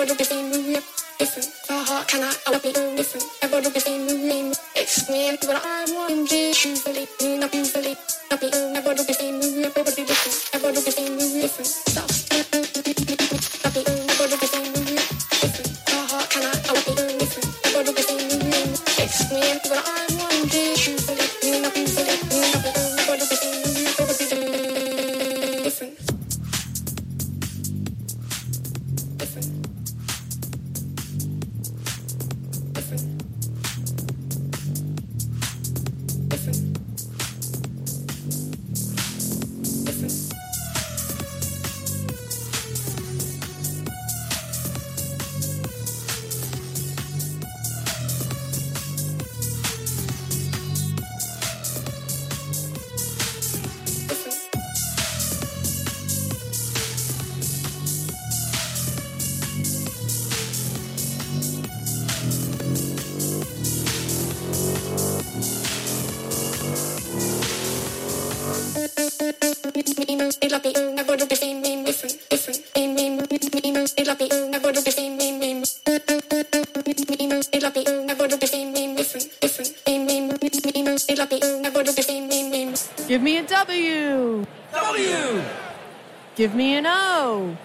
Give me a W. W. Give me an O.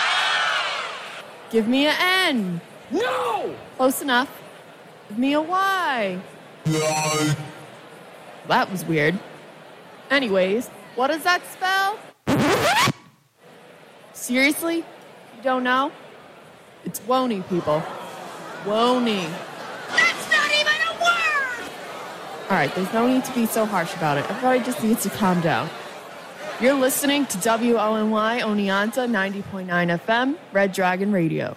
Give me an N. No. Close enough. Give me a Y. No. That was weird. Anyways, what does that spell? Seriously? You don't know? It's Wony, people. Wony. That's not even a word! Alright, there's no need to be so harsh about it. Everybody just needs to calm down. You're listening to WONY Oneonta 90.9 FM, Red Dragon Radio.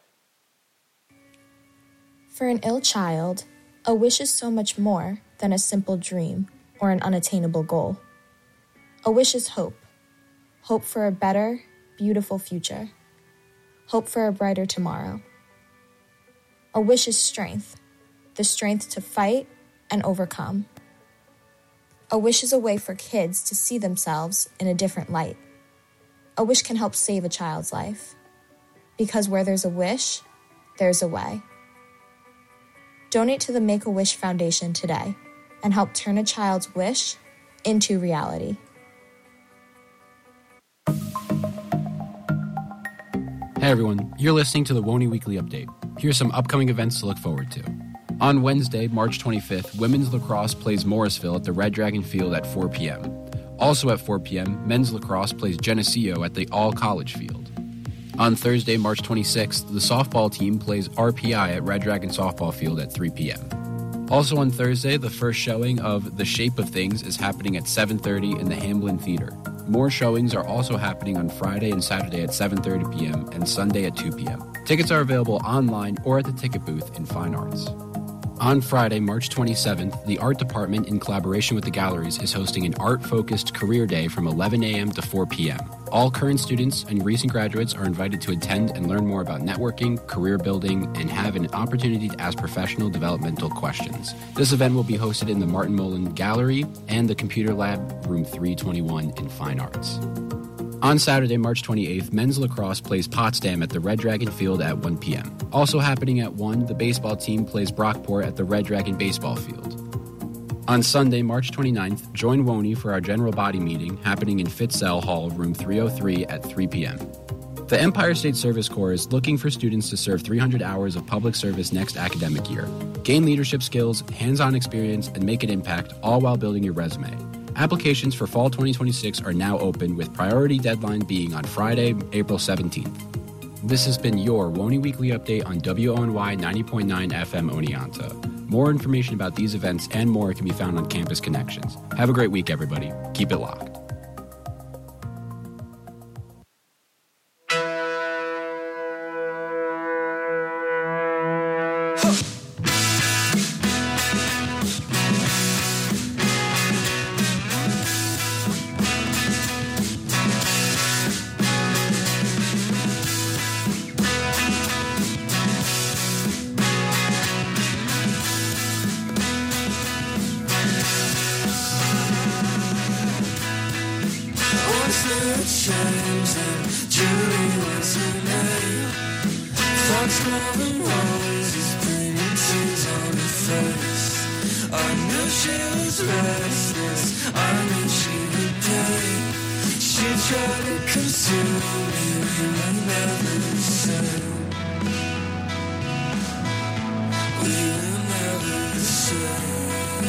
For an ill child, a wish is so much more than a simple dream or an unattainable goal. A wish is hope. Hope for a better, beautiful future. Hope for a brighter tomorrow. A wish is strength, the strength to fight and overcome. A wish is a way for kids to see themselves in a different light. A wish can help save a child's life. Because where there's a wish, there's a way. Donate to the Make-A-Wish Foundation today and help turn a child's wish into reality. Hey everyone, you're listening to the Wony Weekly Update. Here's some upcoming events to look forward to. On Wednesday, March 25th, women's lacrosse plays Morrisville at the Red Dragon Field at 4 p.m. Also at 4 p.m., men's lacrosse plays Geneseo at the All-College Field. On Thursday, March 26th, the softball team plays RPI at Red Dragon Softball Field at 3 p.m. Also on Thursday, the first showing of The Shape of Things is happening at 7:30 in the Hamblin Theater. More showings are also happening on Friday and Saturday at 7:30 p.m. and Sunday at 2 p.m. Tickets are available online or at the ticket booth in Fine Arts. On Friday, March 27th, the Art Department, in collaboration with the galleries, is hosting an art-focused career day from 11 a.m. to 4 p.m. All current students and recent graduates are invited to attend and learn more about networking, career building, and have an opportunity to ask professional developmental questions. This event will be hosted in the Martin Mullen Gallery and the Computer Lab, room 321 in Fine Arts. On Saturday, March 28th, men's lacrosse plays Potsdam at the Red Dragon Field at 1 p.m. Also happening at 1, the baseball team plays Brockport at the Red Dragon Baseball Field. On Sunday, March 29th, join Wony for our general body meeting happening in Fitzell Hall, room 303 at 3 p.m. The Empire State Service Corps is looking for students to serve 300 hours of public service next academic year. Gain leadership skills, hands-on experience, and make an impact, all while building your resume. Applications for fall 2026 are now open, with priority deadline being on Friday, April 17th. This has been your Wony Weekly Update on WONY 90.9 FM Oneonta. More information about these events and more can be found on Campus Connections. Have a great week, everybody. Keep it locked. James and Julie was her name. For Hearts smelling roses, bringing tears on her face. I knew she was restless, I knew she would pay. She tried to consume me, we were never the same. We were never the same.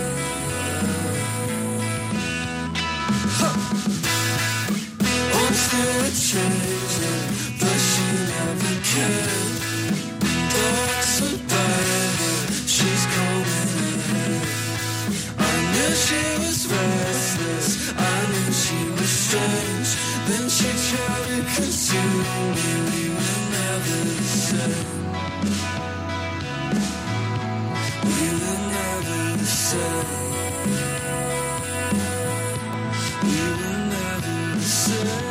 Once there were changes, but she never cared. Though I survived her, she's coming ahead. I knew she was restless, I knew she was strange. Then she tried to consume me, we were never the same. We were never the same. We were never the same.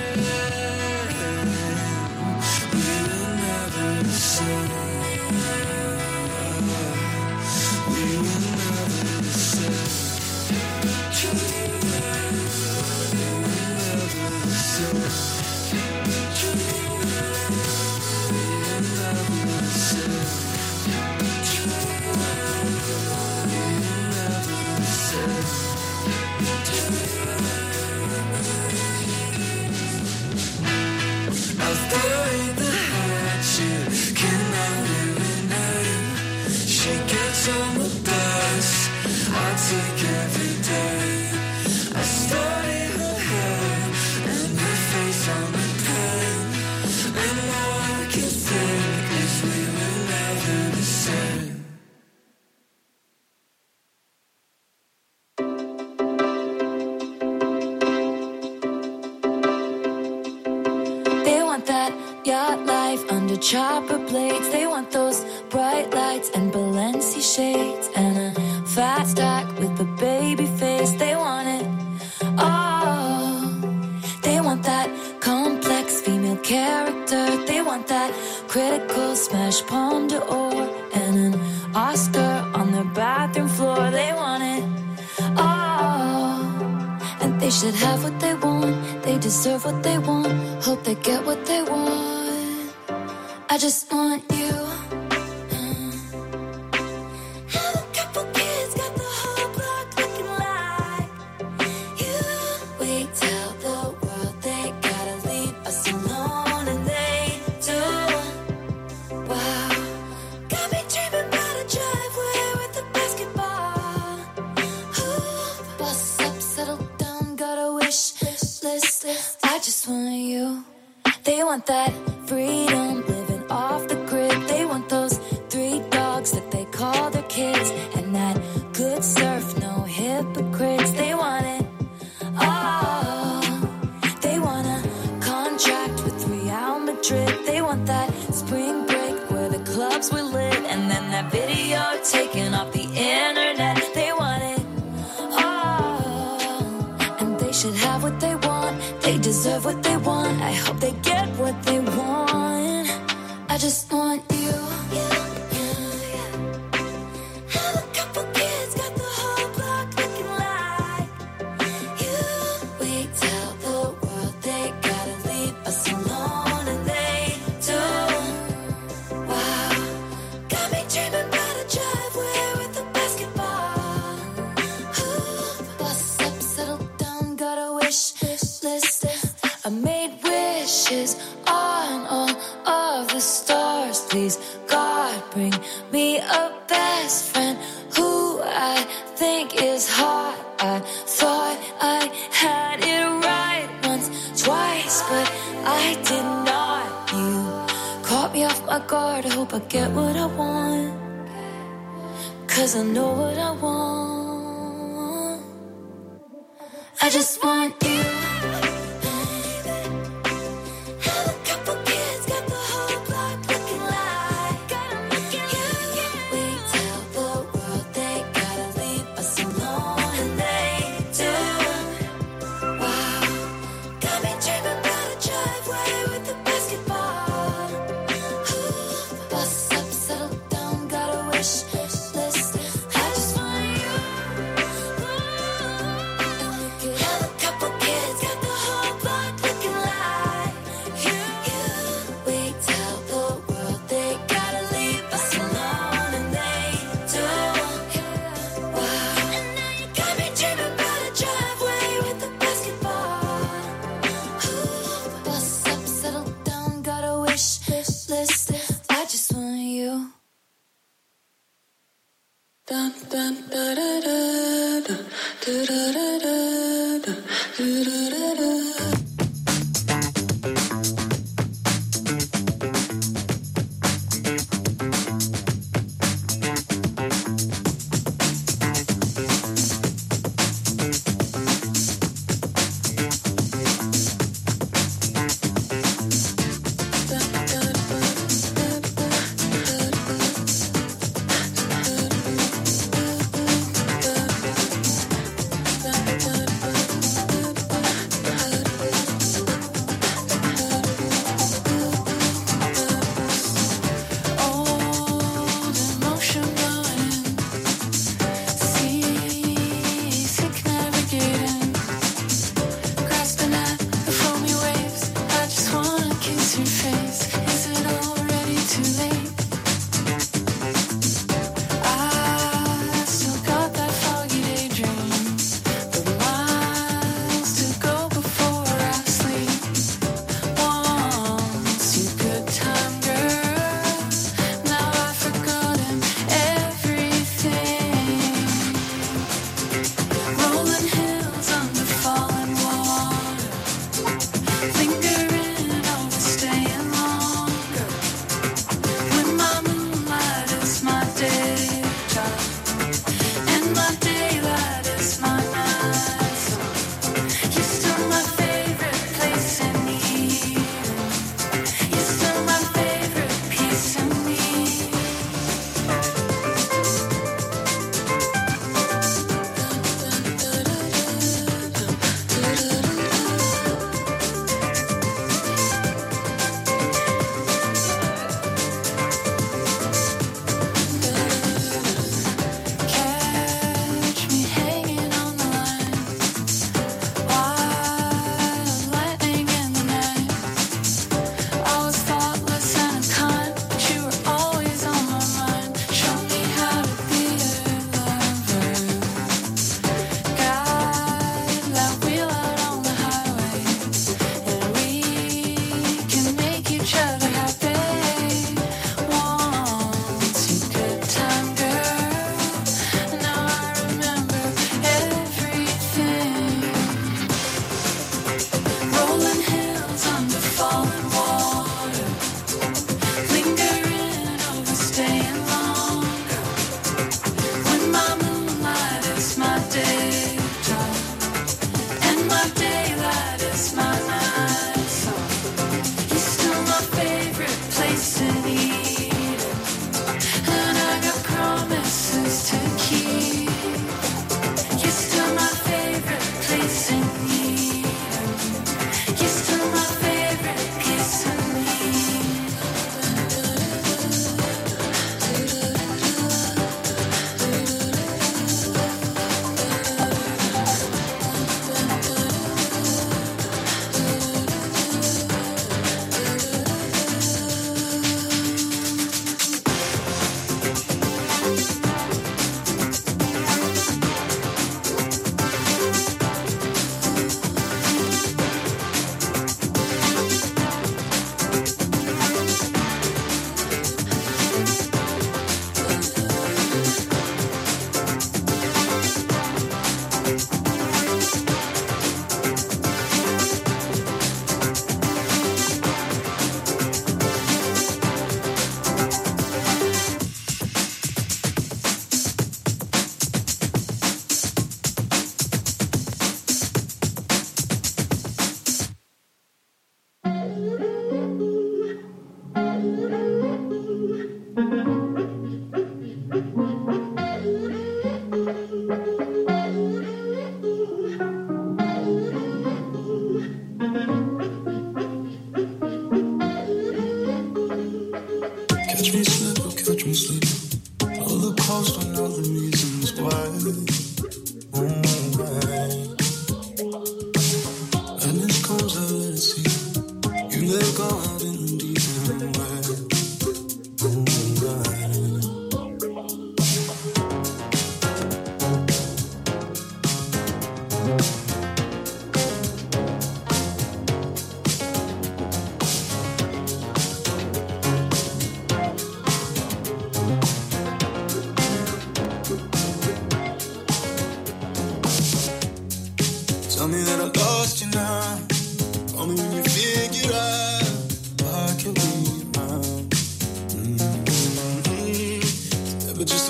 We were never the same. We were never the same. We were never the same. I've buried the hatchet, cannot hear her name. She gets on the bus I take every day. I study her hair and her face on the plane. And all I can think is we were never the same. Yacht life under chopper blades. They want those bright lights and Balenci shades and a fat stack with a baby face. They want it all. They want that complex female character. They want that critical smash Palme d'Or and an Oscar on their bathroom floor. They want it all. And they should have what they want. They deserve what they want. Hope they get what they want. I just want you. Have a couple kids, got the whole block looking like you. We tell the world they gotta leave us alone, and they do. Wow, got me dreaming about a driveway with a basketball hoop. Bust up, settle down, got a wish list. I just want you. They want that freedom, living off the grid. They want those 3 dogs that they call their kids, and that good surf, no hypocrites. They want it all. They want a contract with Real Madrid. They want that spring break where the clubs were lit, and then that video taken off the internet. They want it all. And they should have what they want. They deserve what they want. I hope they get what they want. I just want you. Have a couple kids, got the whole block looking like you. We tell the world they gotta leave us alone, and they do. Wow, got me dreaming about a driveway with a basketball hoop. Bust up, settle down, got a wish list. I made wishes on all of the stars. Please, God, bring me a best friend who I think is hot. I thought I had it right once, twice, but I did not. You caught me off my guard. I hope I get what I want, 'cause I know what I want. I just want you. Couple kids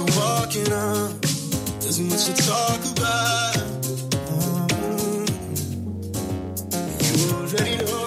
So walking on, there's much to talk about. You already know.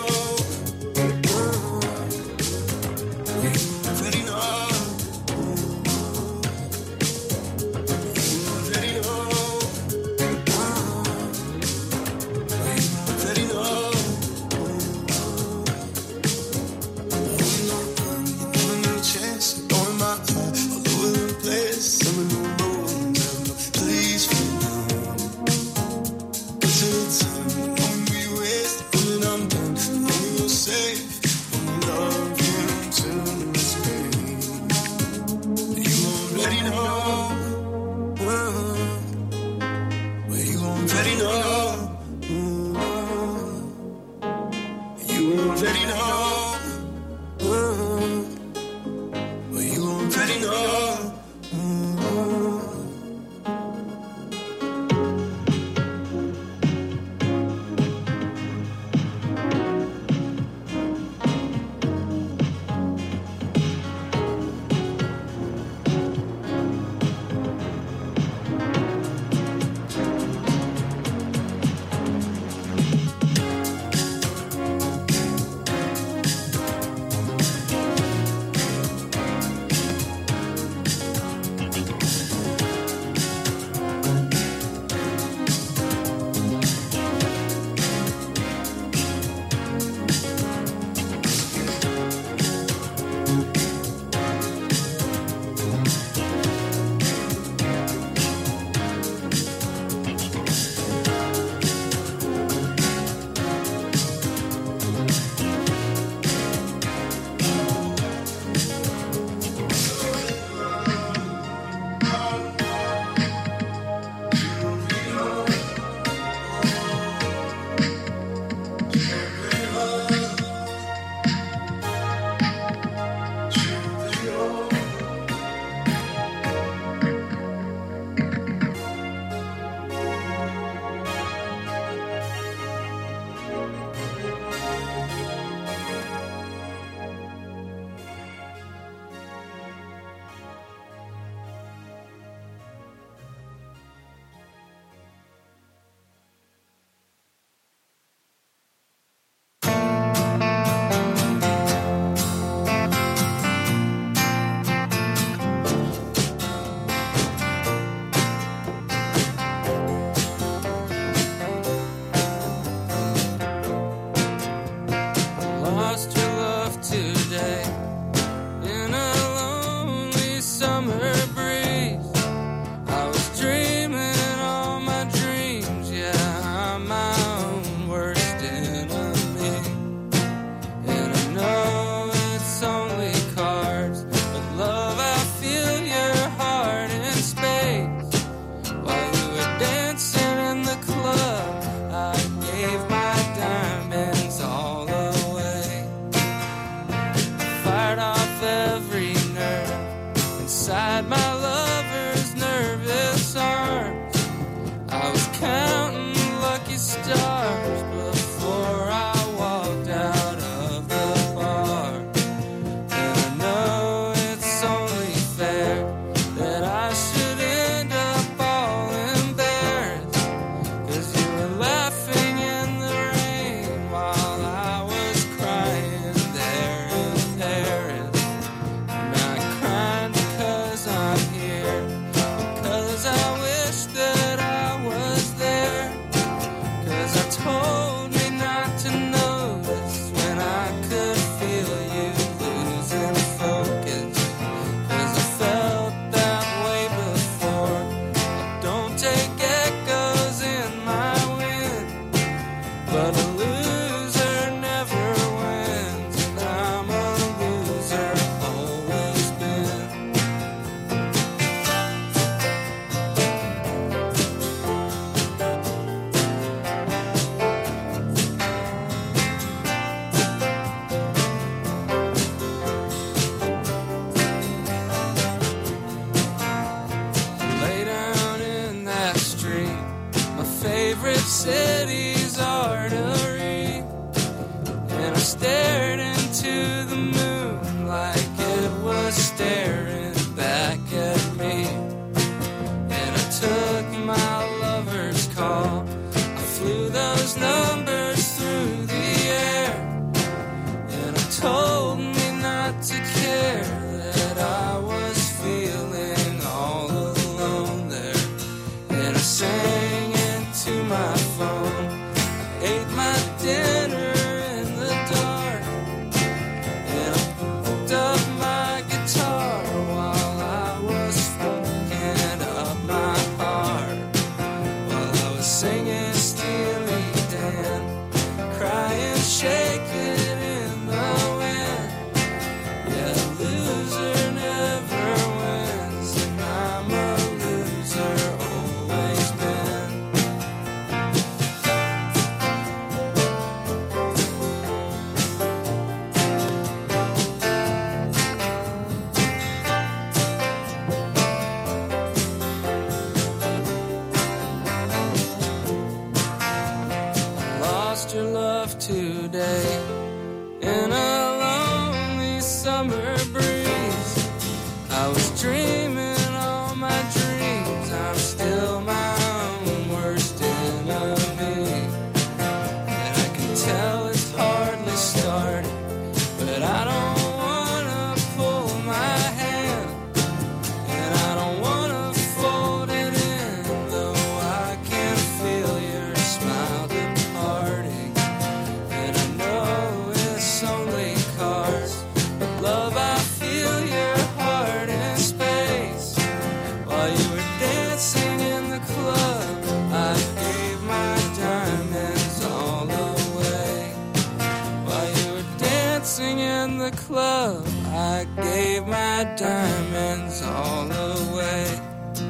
gave my diamonds all away.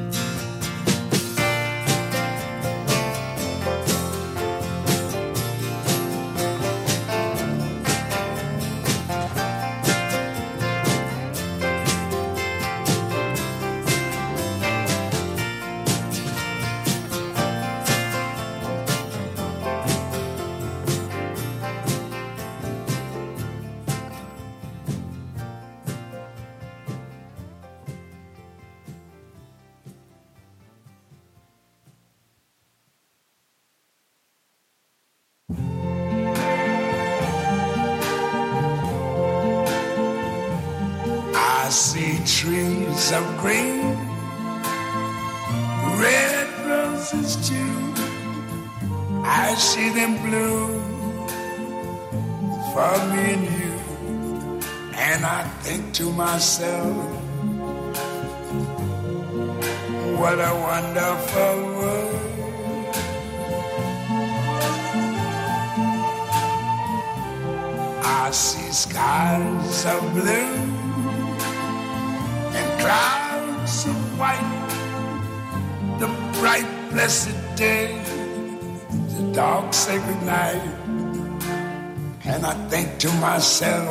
I see trees of green, red roses too. I see them bloom for me and you. And I think to myself, what a wonderful world. I see skies of blue and clouds of white, the bright blessed day, the dark sacred night. And I think to myself,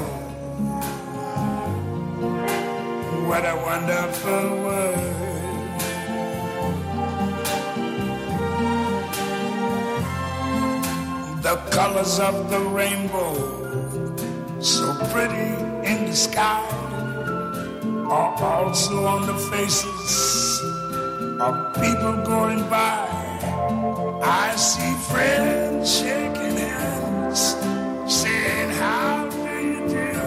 what a wonderful world. The colors of the rainbow, so pretty in the sky, are also on the faces of people going by. I see friends shaking hands, saying, how do you do?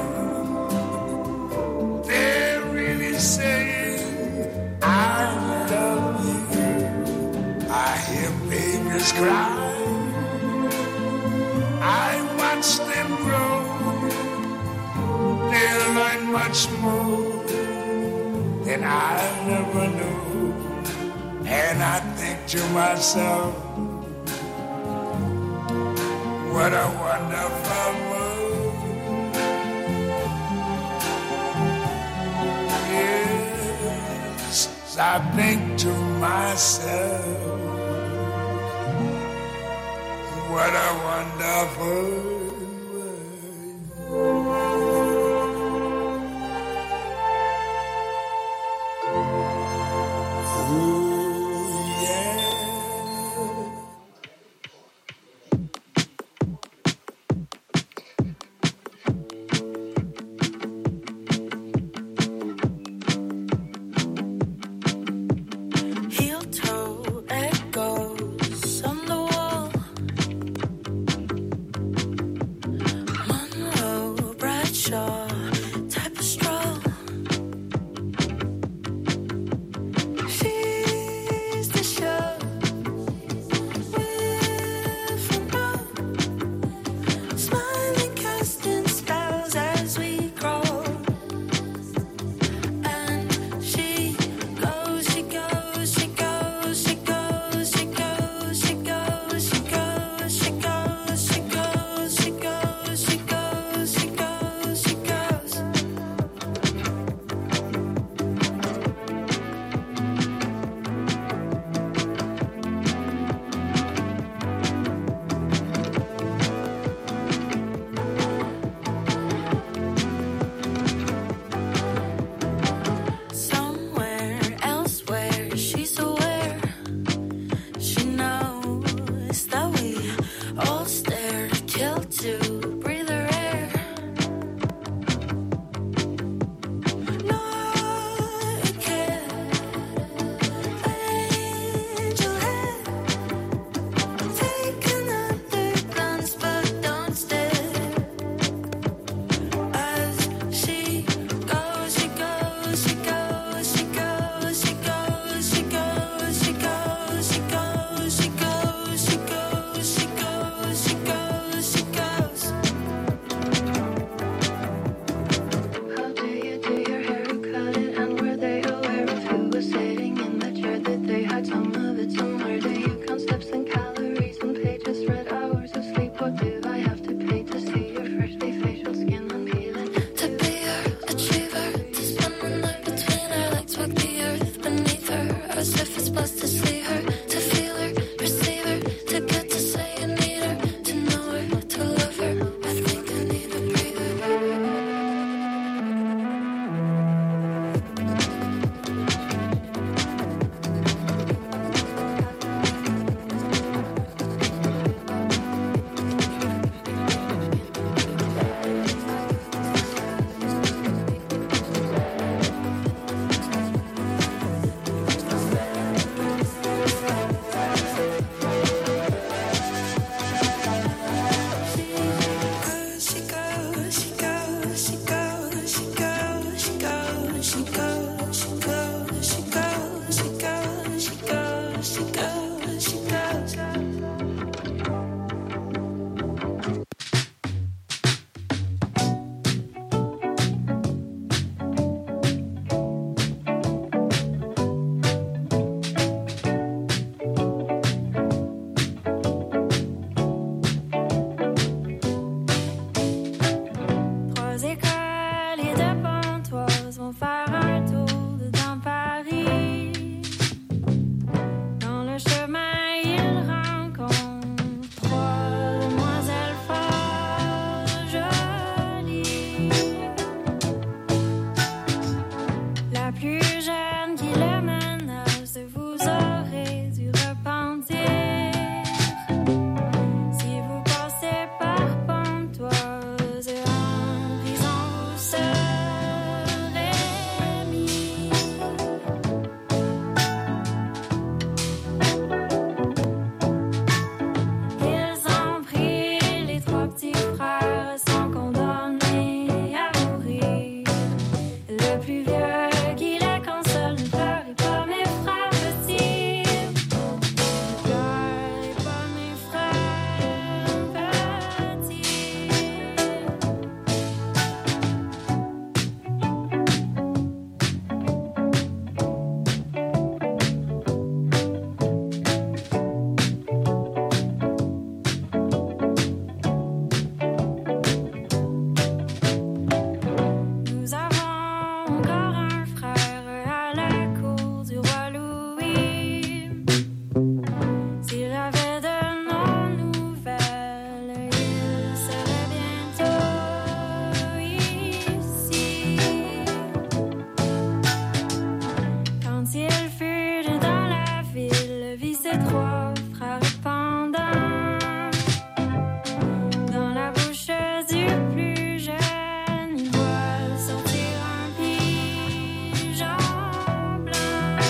They're really saying, I love you. I hear babies cry, I watch them grow. They'll learn much more than I never knew. And I think to myself, what a wonderful world. Yes, I think to myself, what a wonderful world. Heel-toe echoes on the wall. plus vieux qui les console. Ne pleurez pas mes frères petits. Ne pleurez pas mes frères petits. Nous avons encore un frère à la cour du roi Louis. S'il avait de nos nouvelles, il serait bientôt ici. Quand il fut dans la ville, vit ses trois frères pendant. Dans la bouche du plus jeune, il voit sortir un pigeon blanc.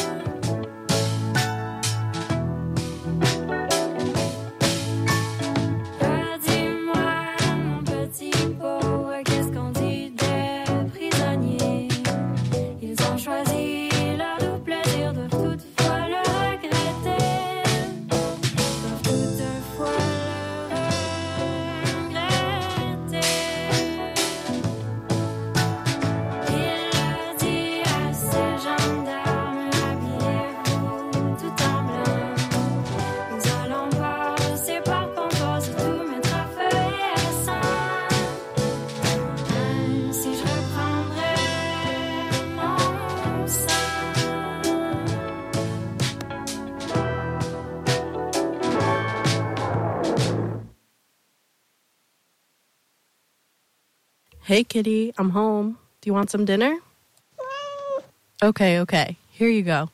Dis-moi, mon petit pot, qu'est-ce qu'on dit des prisonniers? Ils ont choisi leur doux plaisir, doivent toutefois le regretter. Doivent toutefois le regretter. Il a dit à ses gendarmes, habillez-vous tout en blanc. Nous allons passer par Pontoise et tout mettre à feu et à sang. Ainsi je reprendrai mon sang. Hey, kitty, I'm home. Do you want some dinner? Okay. Here you go.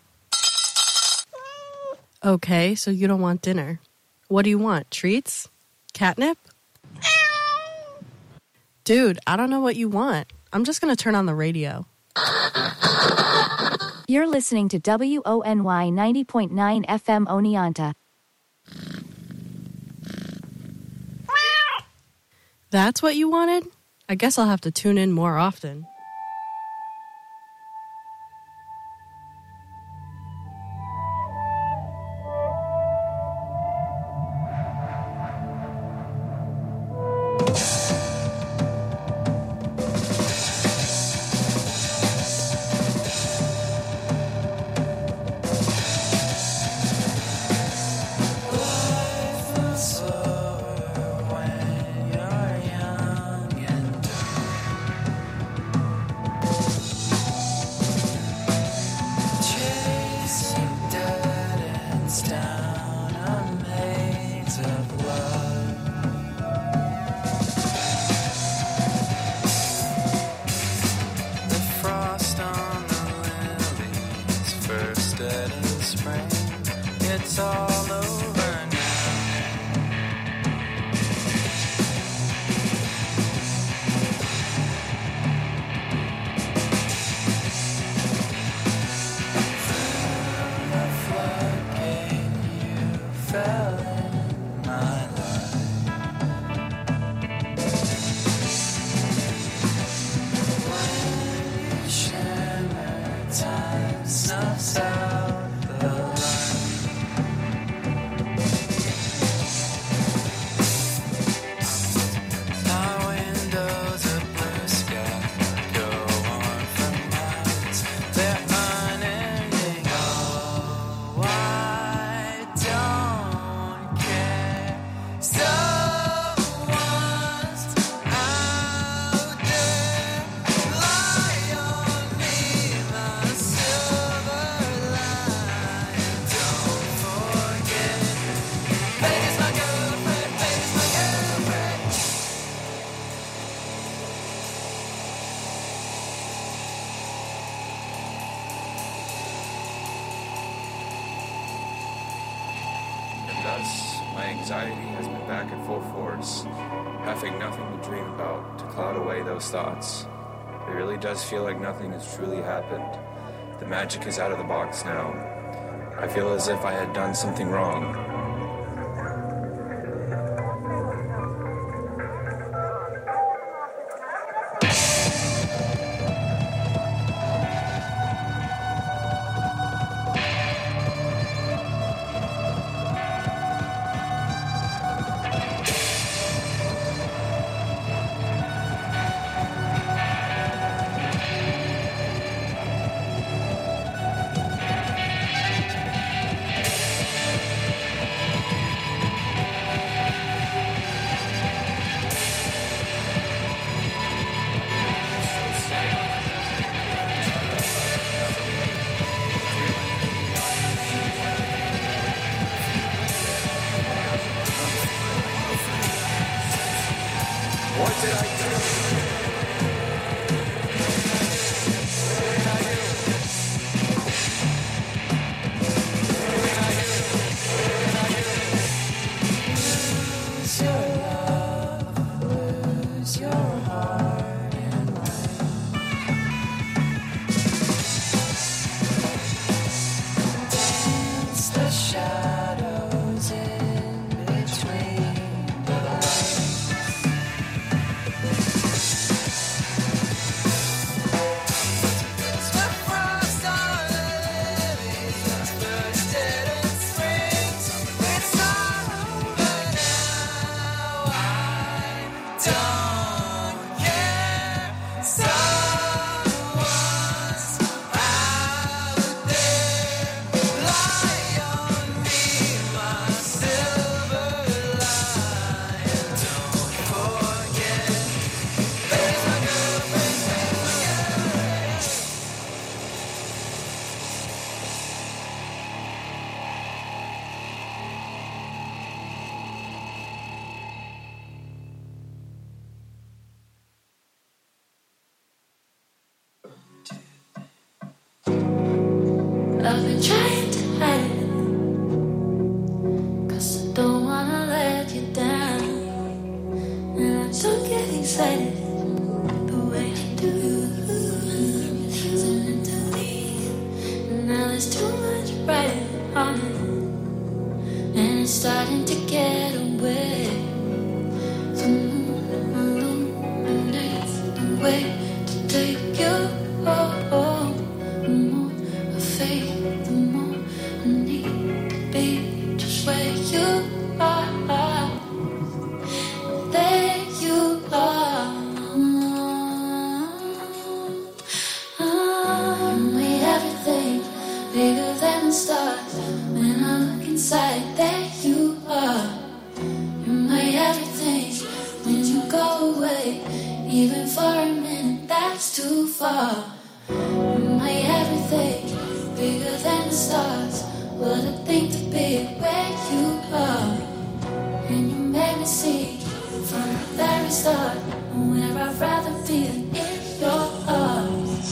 Okay, so you don't want dinner. What do you want? Treats? Catnip? Dude, I don't know what you want. I'm just gonna turn on the radio. You're listening to WONY 90.9 FM Oneonta. That's what you wanted? I guess I'll have to tune in more often. It's all over now. Through the floodgate, you fell in my life. When you shimmer, time snuffs out the light. Our windows of blue sky go on for miles. They're unending. Oh, I don't care. Someone's out there. Lie on me, my silver lion. Don't forget. Baby's my girlfriend. Baby's my girlfriend. And thus, my anxiety has been back in full force, having nothing to dream about to cloud away those thoughts. It really does feel like nothing has truly happened. The magic is out of the box now. I feel as if I had done something wrong. I've been trying to hide it, 'cause I don't wanna let you down. And I don't get excited the way I do. Listening to me, now there's too much writing on it, and it's starting to get away. The moon illuminates the way to take you home. The more I fade, the more I need to be just where you are. There you are. You made everything bigger than the stars. When I look inside, there you are. You made everything. When you go away, even for a minute, that's too far. You made everything bigger than the stars. What a thing to be where you are. And you made me see from the very start where I'd rather be than in your arms.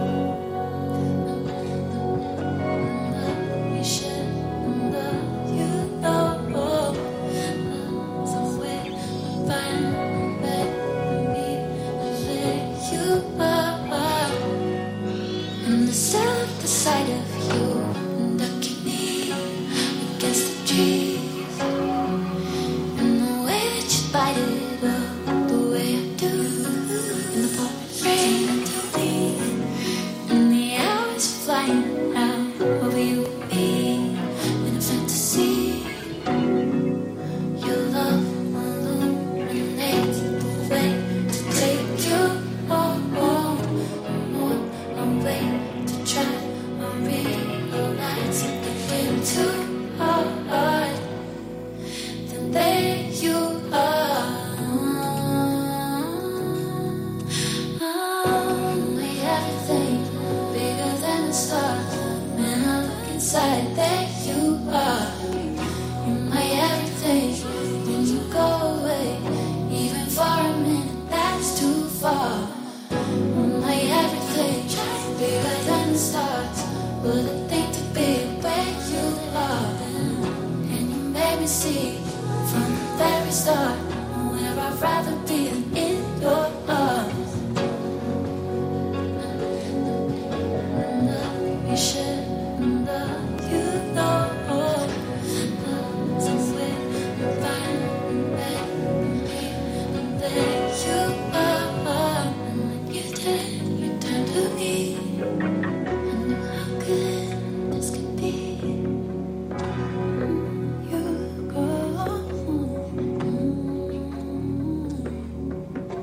You should know, you know, somewhere find me where you are. And the sound the sight of you, and I can hear against the trees. And the way that you bite it up, the way I do, in the pouring rain to me. And the hours flying out over you and me in a fantasy. Your love illuminates the way to take you home. More a way to try and realize something too hard. Then there you are. Made everything bigger than the stars. When I look inside, there you are. You made everything. When you go away, even for a minute, that's too far. You made everything bigger than the stars. What a thing to be where you are. And you made me see from the very start where I'd rather be than in your arms. You should know, you know, somewhere find me, and there you are. And when you turn to me, I knew how good this could be. You go.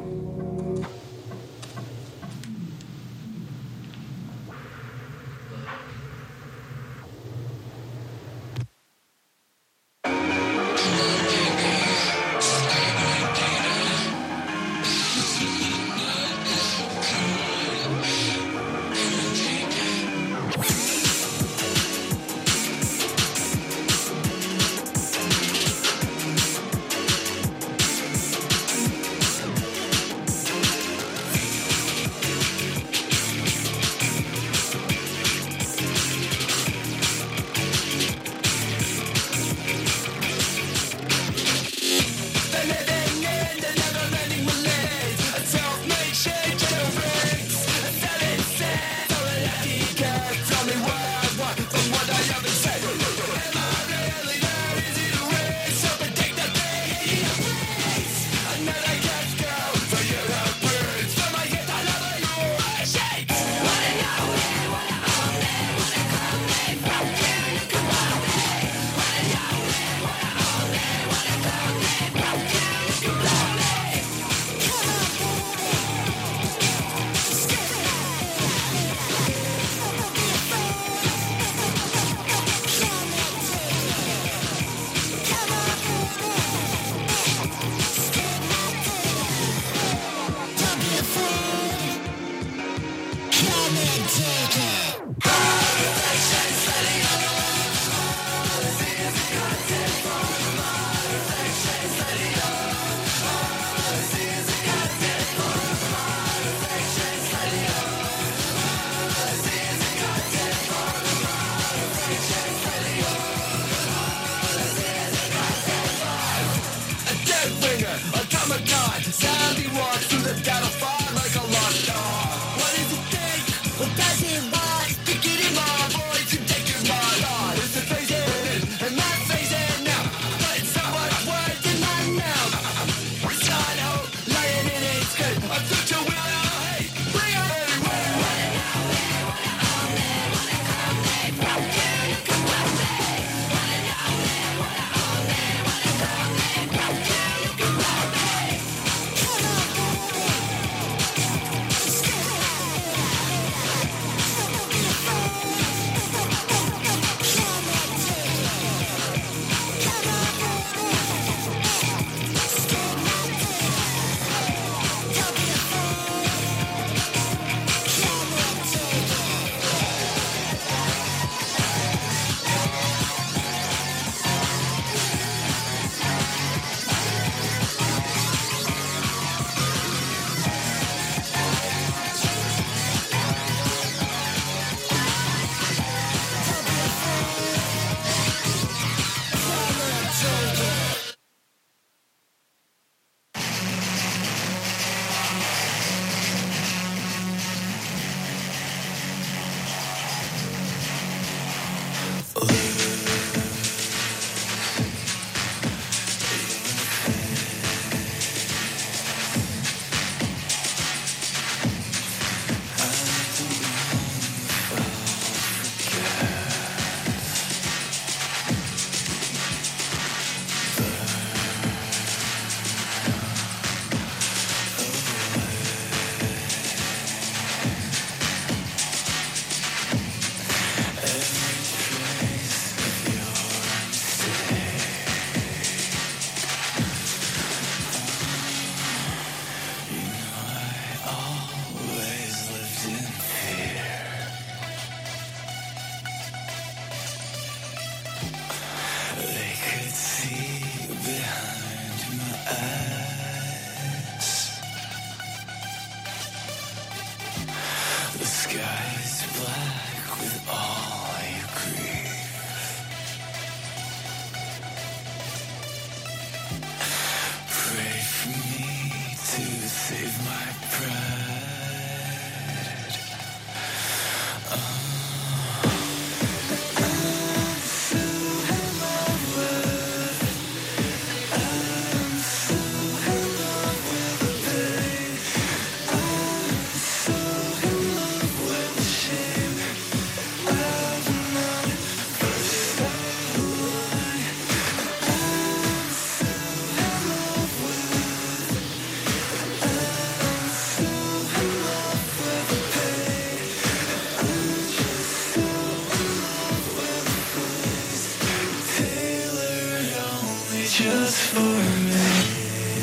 just for me.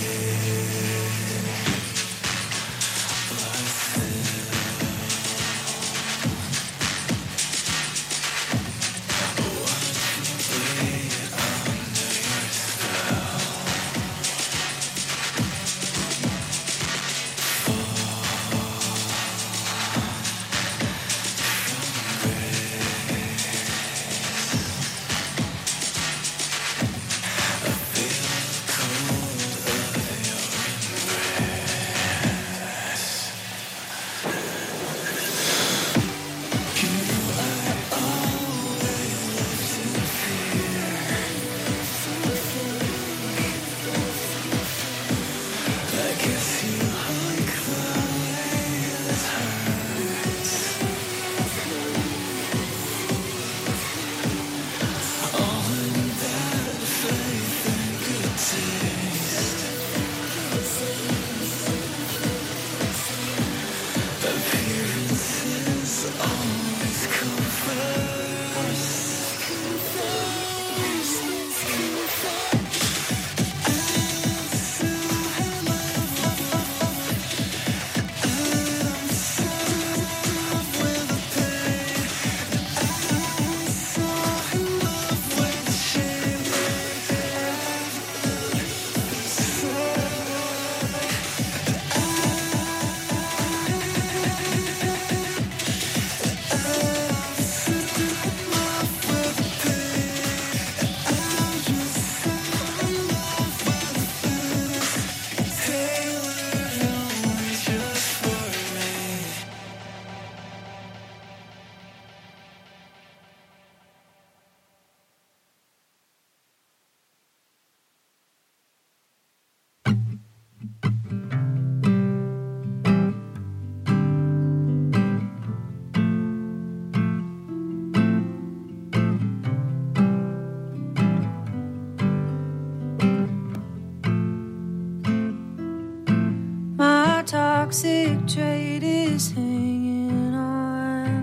Toxic trait is hanging on.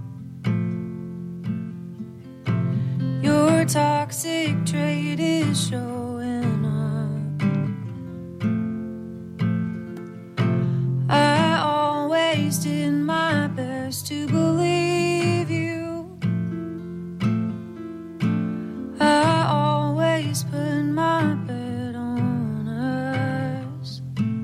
Your toxic trait is showing up. I always did my best to believe you. I always put my bet on us.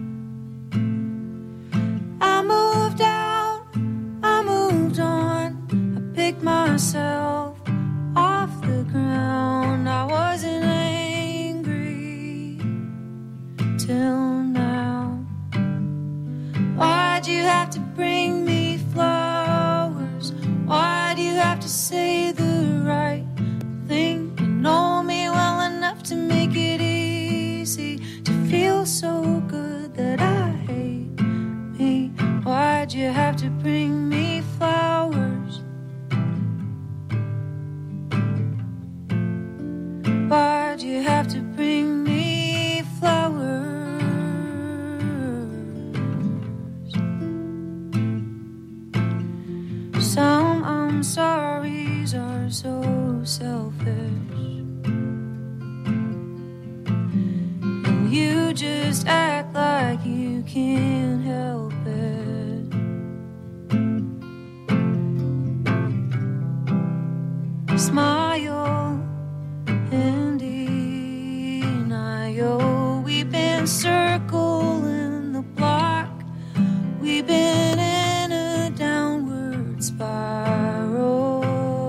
I moved out, I moved on. I picked myself off the ground. I wasn't angry till now. Why'd you have to bring me flowers? Why do you have to say the right thing? You know me well enough to make it easy to feel so good that I hate me. Why'd you have to bring me flowers? Why'd you have to bring me flowers? Some I'm sorry's are so selfish, and you just act like you can't help it. Smile and denial. We've been circling the block. We've been in a downward spiral.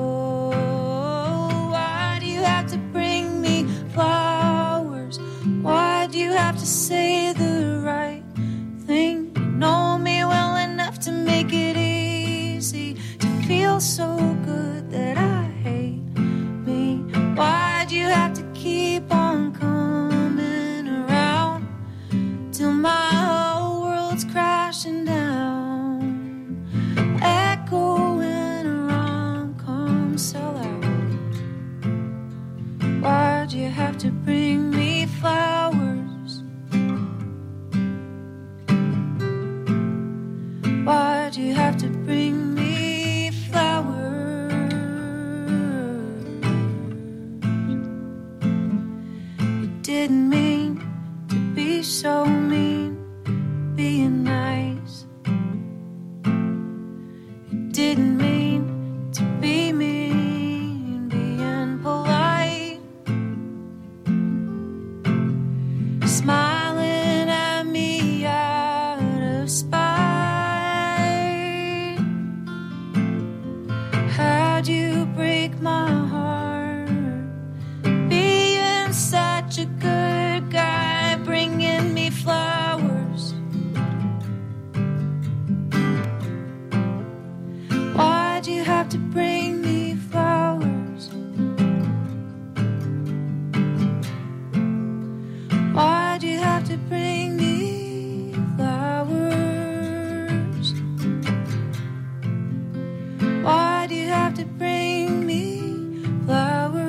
Why do you have to bring me flowers? Why do you have to say the right thing? You know me well enough to make it easy to feel so good that I hate me. Why'd you have to keep on coming around till my whole world's crashing down, echoing around, come sell out? Why'd you have to bring me flowers? Why'd you have to bring me flowers? Why'd you break my heart? Being such a good guy, bringing me flowers. Why'd you have to bring me flowers? Why'd you have to bring me flowers? Why'd you have to bring me flowers?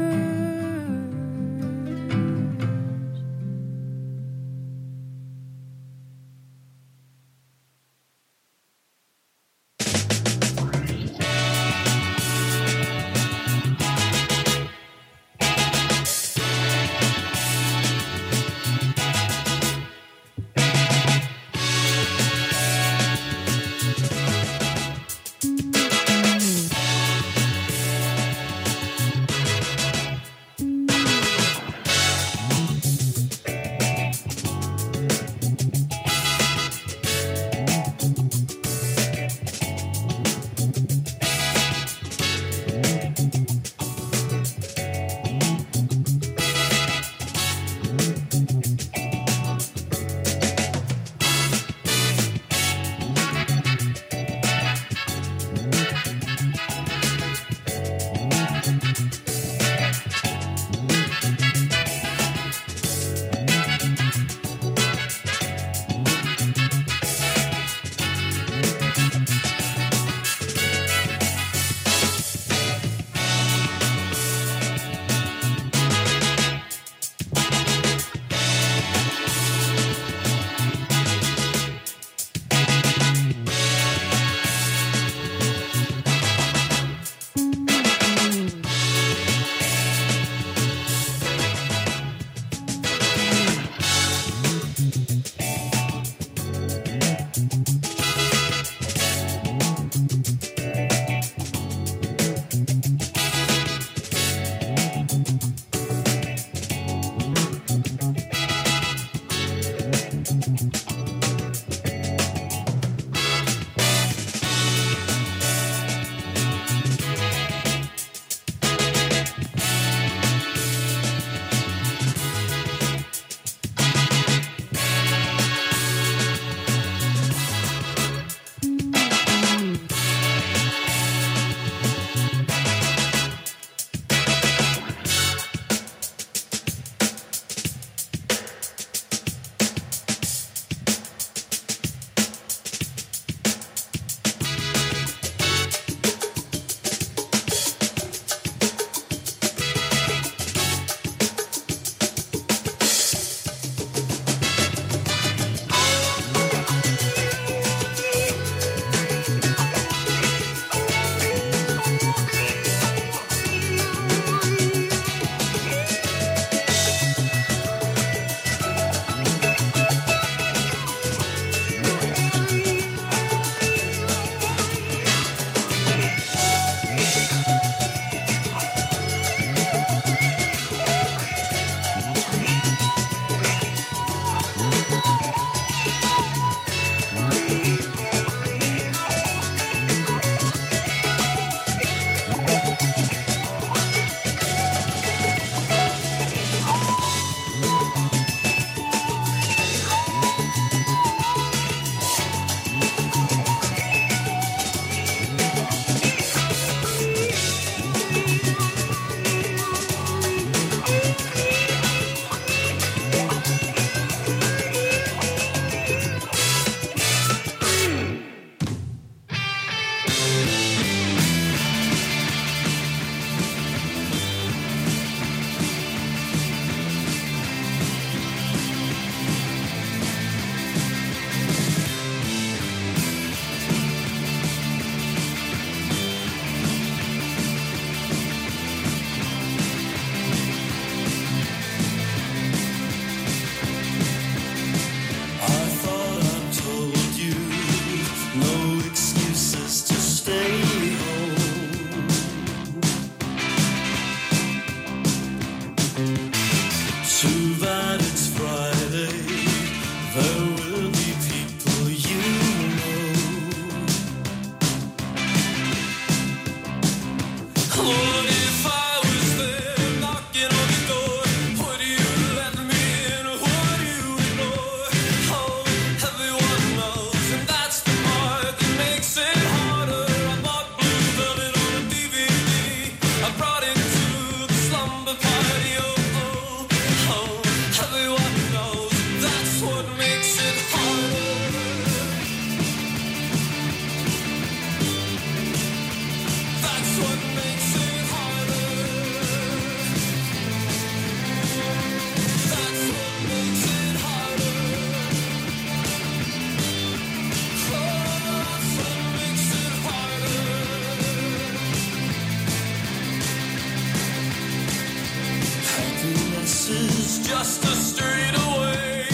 Just a street away,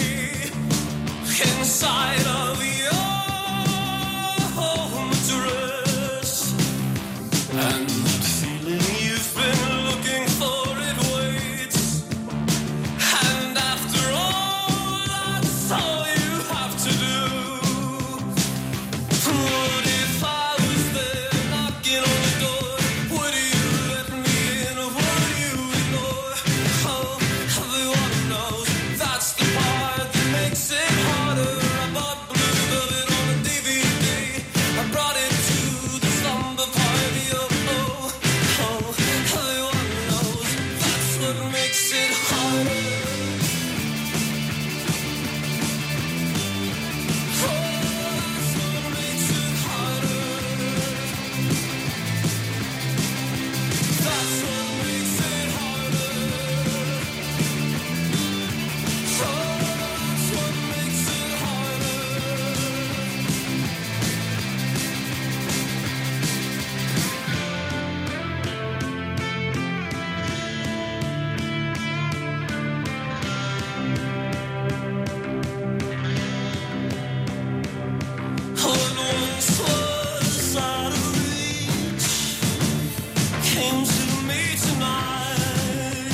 inside of your mattress, and that feeling you've been looking for, it waits, and after all, that's all you have to do. What if I was there knocking on the door? Would you let me in, or would you ignore? Oh, everyone knows that's the part that makes it harder. I bought Blue Velvet on a DVD. I brought it to the slumber party. Oh, everyone knows that's what makes it harder. Oh, that's what makes it harder. That's what makes it harder. Oh, that's what makes it harder. What once was out of reach came to me tonight.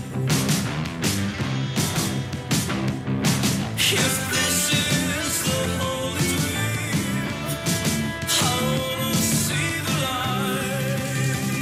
If this is the holy dream, I wanna see the light.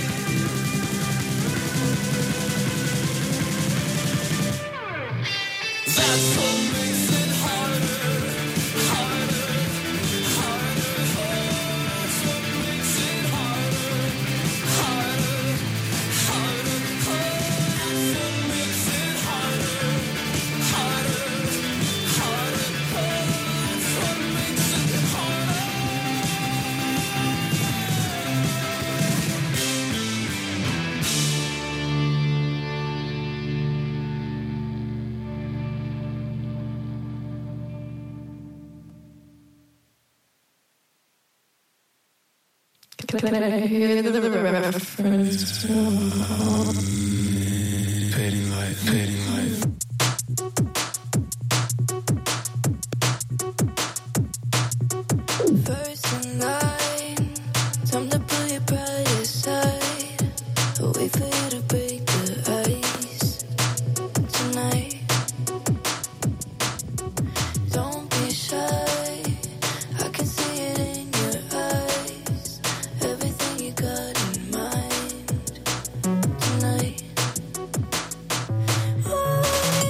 That's what makes it harder, harder, harder. That's what makes it harder, harder, harder. That's what makes it harder, harder, harder. That's what makes it harder. Can I hear the reference? Fading light, fading light. First in line, time to put your pride aside. Wait for you to break the ice tonight. Don't be shy, I can see it in your eyes. Everything you got in mind tonight. Oh,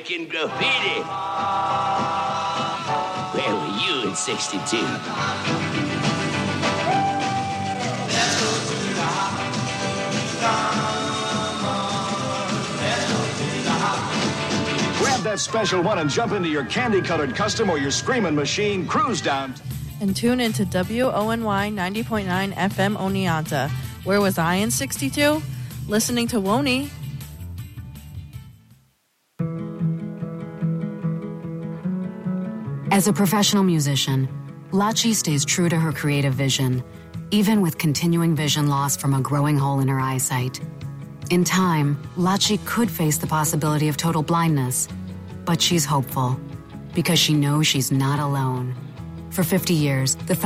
American Graffiti. Where were you in 62? Grab that special one and jump into your candy-colored custom or your screaming machine. Cruise down. And tune into WONY 90.9 FM Oneonta. Where was I in 62? Listening to Woney. As a professional musician, Lachi stays true to her creative vision, even with continuing vision loss from a growing hole in her eyesight. In time, Lachi could face the possibility of total blindness, but she's hopeful because she knows she's not alone. For 50 years, the